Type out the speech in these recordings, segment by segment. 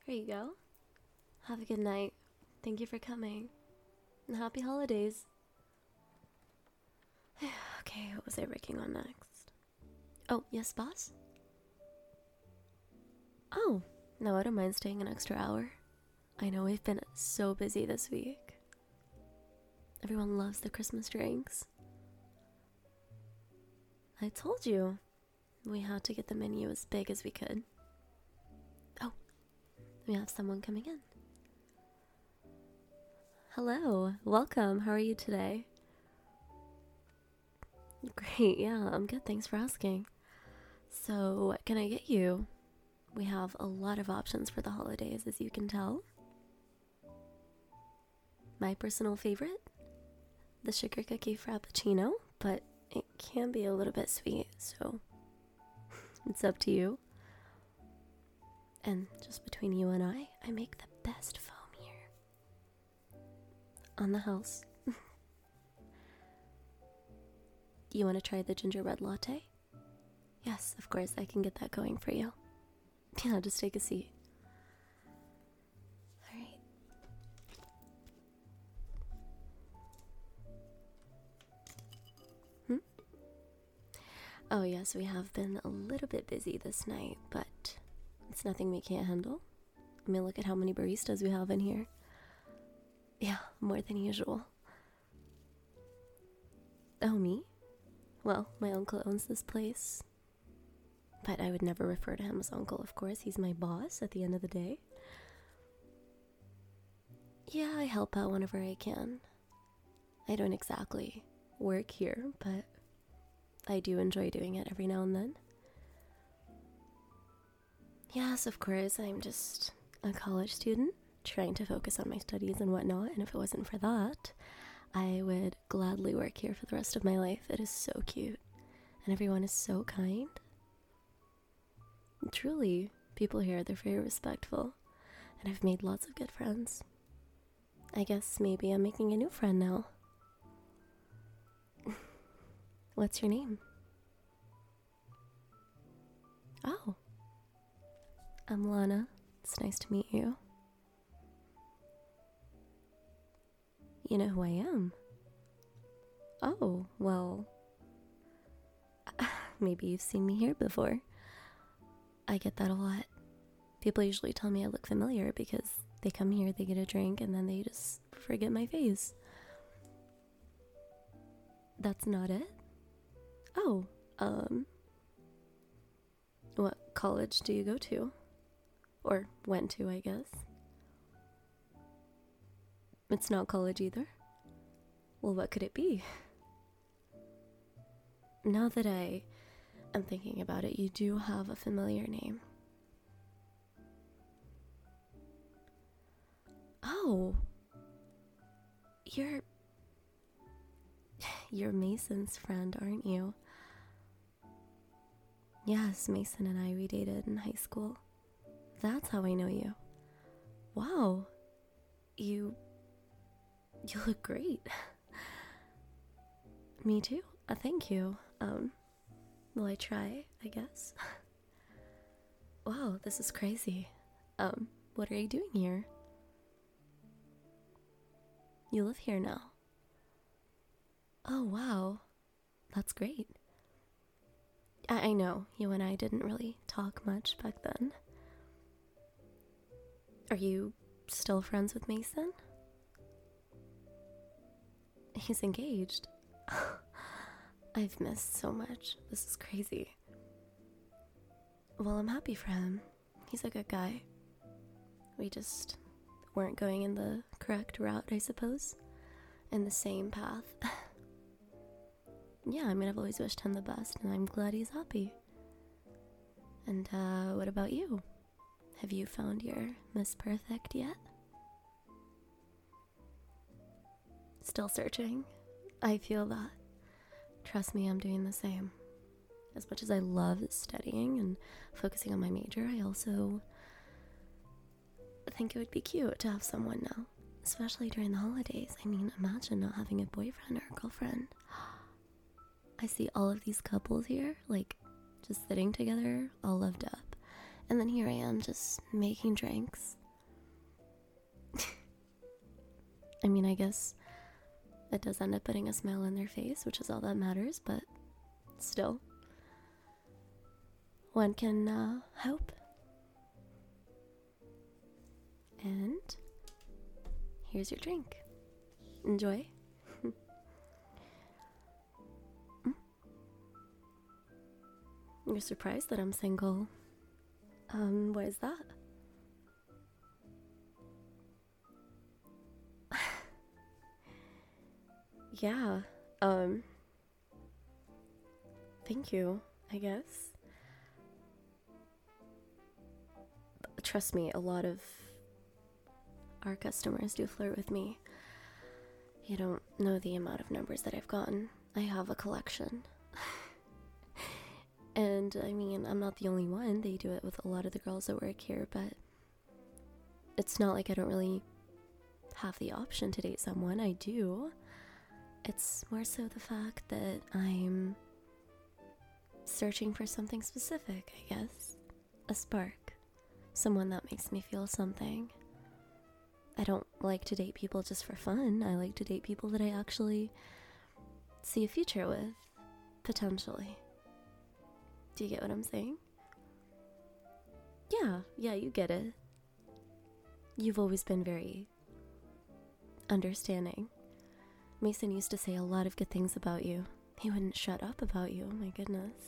Here you go. Have a good night. Thank you for coming. And happy holidays. Okay, what was I working on next? Oh, yes, boss? Oh, no, I don't mind staying an extra hour. I know we've been so busy this week. Everyone loves the Christmas drinks. I told you, we had to get the menu as big as we could. Oh, we have someone coming in. Hello, welcome. How are you today? Great, yeah, I'm good. Thanks for asking. So, what can I get you? We have a lot of options for the holidays, as you can tell. My personal favorite? The sugar cookie frappuccino, but it can be a little bit sweet, so it's up to you. And just between you and I make the best foam here. On the house. You want to try the gingerbread latte? Yes, of course, I can get that going for you. Yeah, just take a seat. Alright. Oh yes, we have been a little bit busy this night, but it's nothing we can't handle. I mean, look at how many baristas we have in here. Yeah, more than usual. Oh, me? Well, my uncle owns this place. But I would never refer to him as uncle, of course. He's my boss at the end of the day. Yeah, I help out whenever I can. I don't exactly work here, but I do enjoy doing it every now and then. Yes, of course, I'm just a college student trying to focus on my studies and whatnot, and if it wasn't for that, I would gladly work here for the rest of my life. It is so cute, and everyone is so kind. Truly, people here, they're very respectful, and I've made lots of good friends. I guess maybe I'm making a new friend now. What's your name? Oh, I'm Lana. It's nice to meet you. You know who I am? Oh, well, maybe you've seen me here before. I get that a lot. People usually tell me I look familiar because they come here, they get a drink, and then they just forget my face. That's not it? Oh, what college do you go to? Or went to, I guess. It's not college either? Well, what could it be? Now that I am thinking about it, you do have a familiar name. Oh, you're Mason's friend, aren't you? Yes, Mason and I, we dated in high school. That's how I know you. Wow, you look great. Me too. Thank you. Will I try, I guess? Wow, this is crazy. What are you doing here? You live here now. Oh, wow. That's great. I know, you and I didn't really talk much back then. Are you still friends with Mason? He's engaged. I've missed so much. This is crazy. Well, I'm happy for him. He's a good guy. We just weren't going in the correct route, I suppose. In the same path. Yeah, I mean, I've always wished him the best, and I'm glad he's happy. And, what about you? Have you found your Miss Perfect yet? Still searching? I feel that. Trust me, I'm doing the same. As much as I love studying and focusing on my major, I also think it would be cute to have someone now. Especially during the holidays. I mean, imagine not having a boyfriend or a girlfriend. I see all of these couples here, like, just sitting together, all loved up. And then here I am just making drinks. I mean, I guess it does end up putting a smile on their face, which is all that matters, but still. One can hope. And here's your drink. Enjoy. You're surprised that I'm single. Why is that? Yeah, thank you, I guess. Trust me, a lot of our customers do flirt with me. You don't know the amount of numbers that I've gotten. I have a collection. And I mean, I'm not the only one. They do it with a lot of the girls that work here, but it's not like I don't really have the option to date someone. I do. It's more so the fact that I'm searching for something specific, I guess. A spark. Someone that makes me feel something. I don't like to date people just for fun. I like to date people that I actually see a future with, potentially. Do you get what I'm saying? Yeah, you get it. You've always been very understanding. Mason used to say a lot of good things about you. He wouldn't shut up about you, my goodness.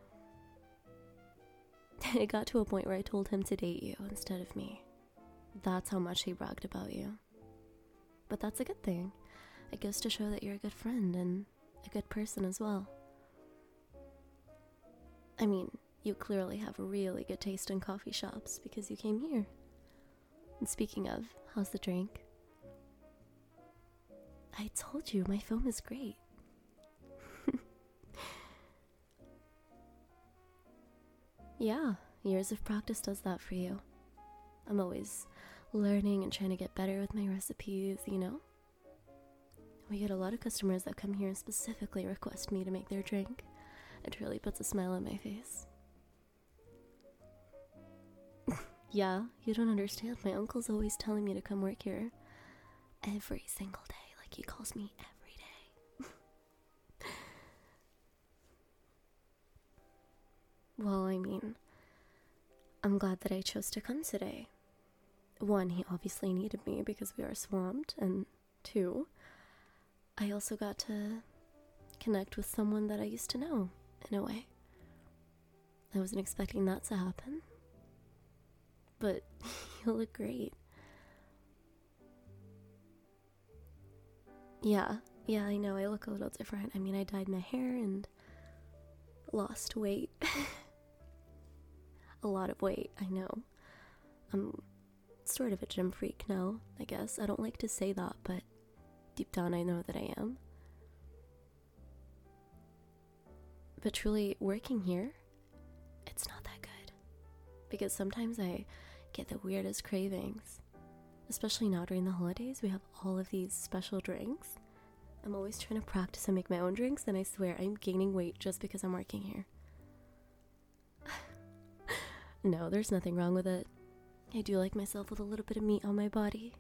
It got to a point where I told him to date you instead of me. That's how much he bragged about you. But that's a good thing. It goes to show that you're a good friend and a good person as well. I mean, you clearly have a really good taste in coffee shops because you came here. And speaking of, how's the drink? I told you, my foam is great. Yeah, years of practice does that for you. I'm always learning and trying to get better with my recipes, you know? We get a lot of customers that come here and specifically request me to make their drink. It really puts a smile on my face. Yeah, you don't understand. My uncle's always telling me to come work here every single day. Like, he calls me every day. Well, I mean, I'm glad that I chose to come today. One, he obviously needed me because we are swamped, and two, I also got to connect with someone that I used to know, in a way. I wasn't expecting that to happen, but you look great. Yeah, I know, I look a little different. I mean, I dyed my hair and lost weight. A lot of weight, I know. I'm sort of a gym freak now, I guess. I don't like to say that, but deep down I know that I am. But truly, working here, it's not that good. Because sometimes I get the weirdest cravings. Especially now during the holidays, we have all of these special drinks. I'm always trying to practice and make my own drinks, and I swear I'm gaining weight just because I'm working here. No, there's nothing wrong with it. I do like myself with a little bit of meat on my body.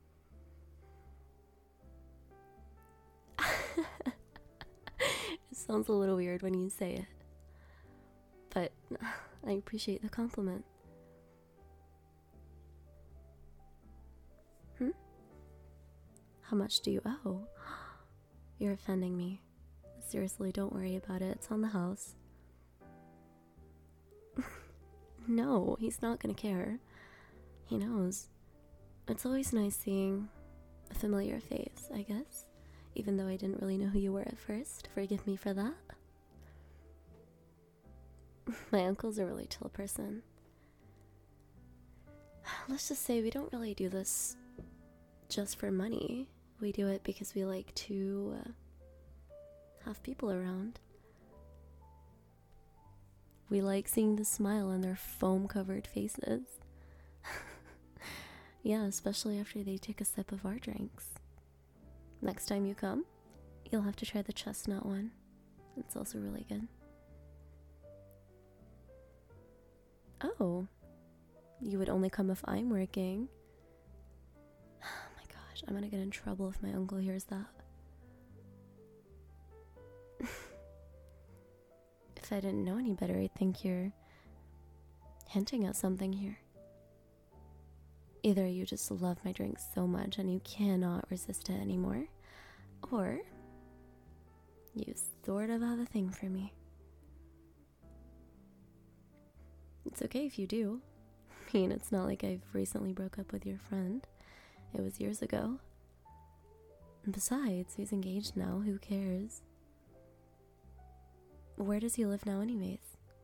It sounds a little weird when you say it. But I appreciate the compliment. How much do you owe? You're offending me. Seriously, don't worry about it. It's on the house. No, he's not gonna care. He knows. It's always nice seeing a familiar face, I guess. Even though I didn't really know who you were at first. Forgive me for that. My uncle's a really chill person. Let's just say we don't really do this just for money. We do it because we like to have people around. We like seeing the smile on their foam-covered faces. Yeah, especially after they take a sip of our drinks. Next time you come, you'll have to try the chestnut one. It's also really good. Oh, You would only come if I'm working. Oh my gosh, I'm gonna get in trouble if my uncle hears that. If I didn't know any better, I'd think you're hinting at something here. Either you just love my drink so much and you cannot resist it anymore, or you sort of have a thing for me. It's okay if you do. I mean, it's not like I've recently broke up with your friend. It was years ago. And besides, he's engaged now, who cares? Where does he live now anyways?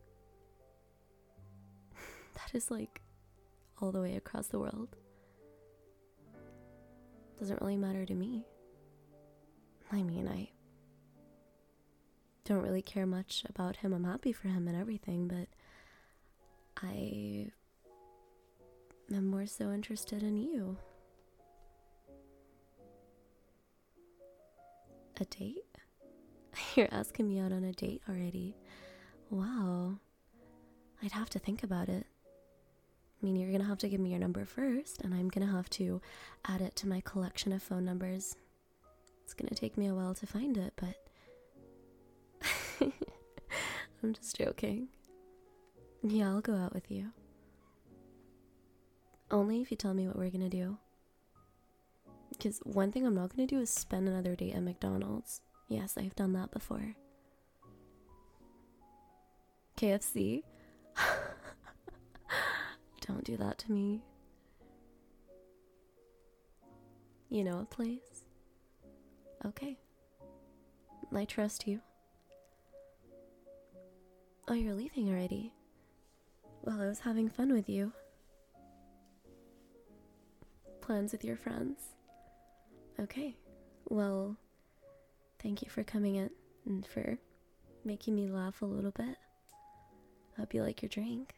That is like all the way across the world. Doesn't really matter to me. I mean, I don't really care much about him. I'm happy for him and everything, but I am more so interested in you. A date? You're asking me out on a date already. Wow. I'd have to think about it. I mean, you're gonna have to give me your number first, and I'm gonna have to add it to my collection of phone numbers. It's gonna take me a while to find it, but I'm just joking. Yeah, I'll go out with you. Only if you tell me what we're gonna do. Because one thing I'm not gonna do is spend another day at McDonald's. Yes, I've done that before. KFC? Don't do that to me. You know a place? Okay. I trust you. Oh, you're leaving already? Well, I was having fun with you. Plans with your friends? Okay. Well, thank you for coming in and for making me laugh a little bit. Hope you like your drink.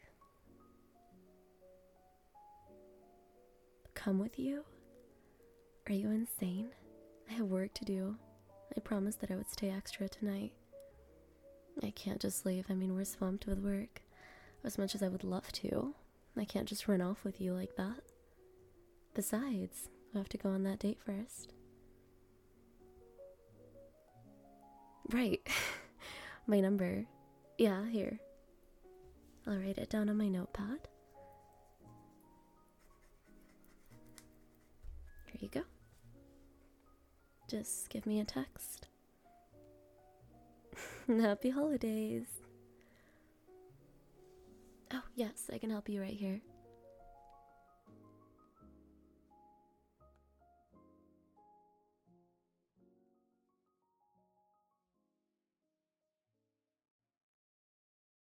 Come with you? Are you insane? I have work to do. I promised that I would stay extra tonight. I can't just leave. I mean, we're swamped with work. As much as I would love to, I can't just run off with you like that. Besides, I have to go on that date first. Right. My number. Yeah, here. I'll write it down on my notepad. Here you go. Just give me a text. Happy holidays. Oh, yes, I can help you right here.